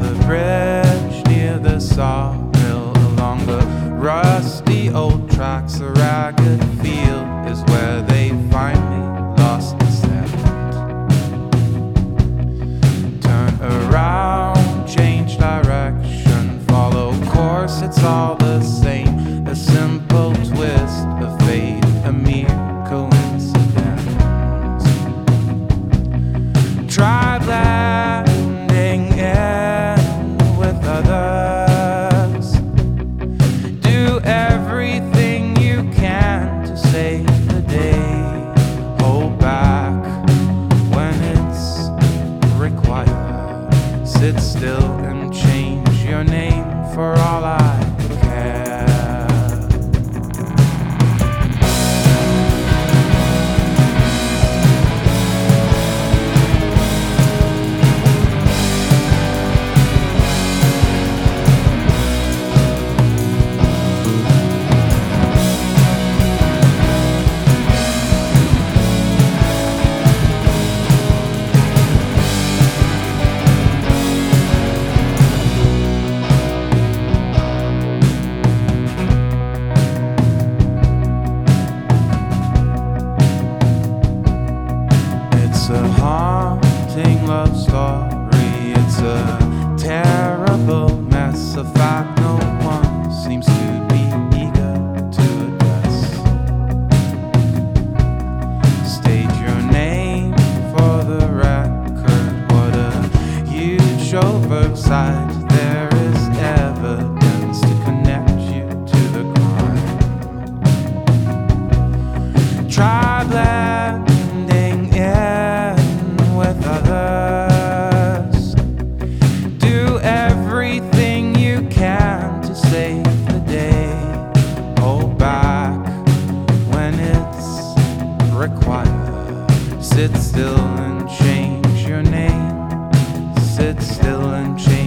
the bridge near the sawmill, along the rusty old tracks, a ragged field is where they find me, lost and saddened. Turn around, change direction, follow course, it's all the same. A simple twist of fate, a mere coincidence. Tried landing in with others. Do everything you can to save the day. Hold back when it's required. Sit still and change your name for all I care. It's a haunting love story. It's a terrible mess, a fact no one seems to be eager to address. State your name for the record. What a huge oversight. There is evidence to connect you to the crime. Tried landing in with others. Do everything you can to save the day. Hold back when it's required. Sit still and change your name. Sit still and change